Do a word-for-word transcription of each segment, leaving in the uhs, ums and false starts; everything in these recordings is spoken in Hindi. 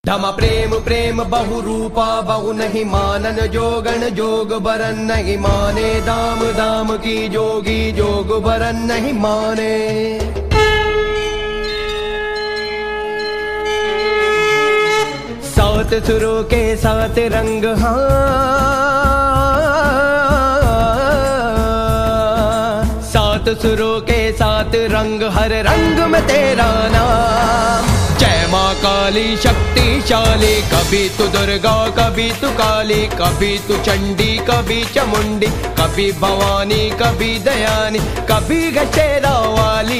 धम प्रेम प्रेम बहु रूपा बहु नहीं मानन जोगन जोग बरन नहीं माने दाम दाम की जोगी जोग बरन नहीं माने। सात सुरों के सात रंग हाँ, सात सुरों के सात रंग हर रंग में तेरा नाम। जय माँ काली शक्तिशाली, कभी तू दुर्गा कभी तू काली, कभी तू चंडी कभी चामुंडी, कभी भवानी कभी दयानी, कभी गशेरा वाली।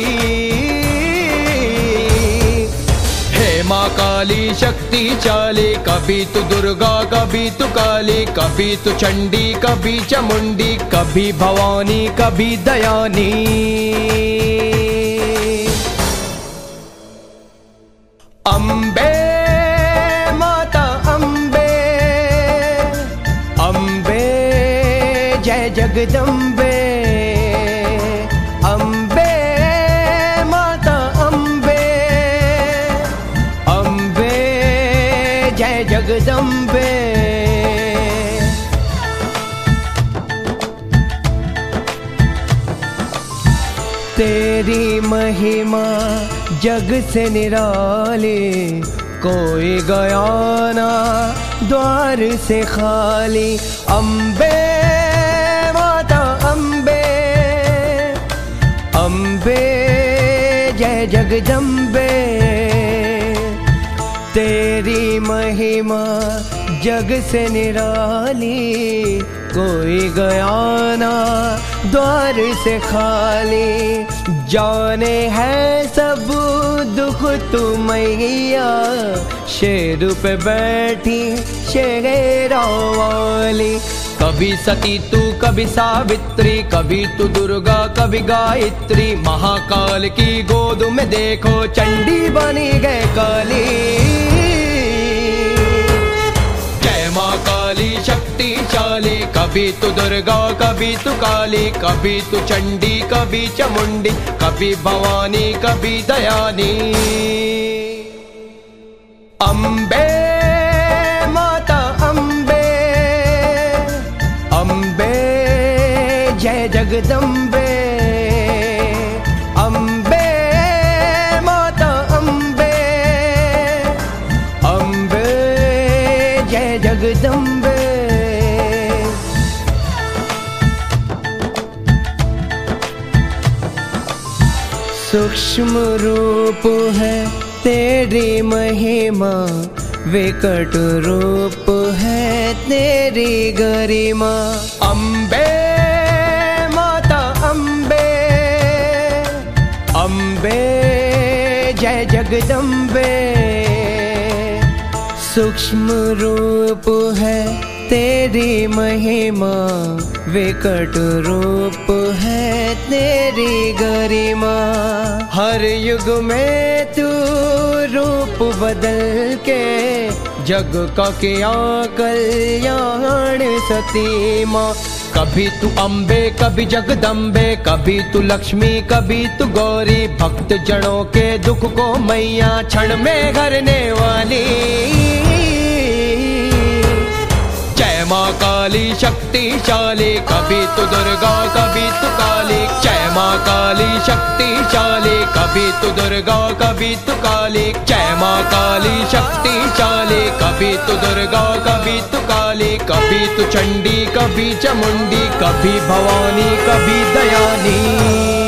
हे माँ काली शक्तिशाली, कभी तू दुर्गा कभी तू काली, कभी तू चंडी कभी चामुंडी, कभी भवानी कभी दयानी। अम्बे माता अम्बे, अम्बे जय जगदम्बे, अम्बे माता अम्बे, अम्बे जय जगदम्बे। तेरी महिमा जग से निराली, कोई गया ना द्वार से खाली। अम्बे माता अम्बे, अम्बे जय जगदम्बे। तेरी महिमा जग से निराली, कोई गया ना द्वार से खाली। जाने है सब दुख तू मैया, शेर पे बैठी शेरा वाली। कभी सती तू कभी सावित्री, कभी तू दुर्गा कभी गायत्री, महाकाल की गोद में देखो चंडी बनी गए काली। जय माँ काली शक्तिशाली, कभी तू दुर्गा कभी तू काली, कभी तू चंडी कभी चामुंडी, कभी भवानी कभी दयानी। अम्बे माता अम्बे, अम्बे जय जगदम्बे, अम्बे माता अम्बे, अम्बे जय जगदम्बे। सूक्ष्म रूप है तेरी महिमा, विकट रूप है तेरी गरिमा। अम्बे माता अम्बे, अम्बे जय जगदम्बे। सूक्ष्म रूप है तेरी महिमा, विकट रूप है तेरी गरिमा। हर युग में तू रूप बदल के जग का किया कल्याण सती माँ। कभी तू अम्बे कभी जगदम्बे, कभी तू लक्ष्मी कभी तू गौरी, भक्त जनों के दुख को मैया क्षण में हरने वाली। जय माँ काली शक्तिशाली, कभी तू दुर्गा कभी तू काली। जय माँ काली शक्तिशाली, कभी तू दुर्गा कभी तू काली। जय माँ काली शक्तिशाली, कभी तू दुर्गा कभी तू काली, कभी तू चंडी कभी चामुंडी, कभी भवानी कभी दयानी।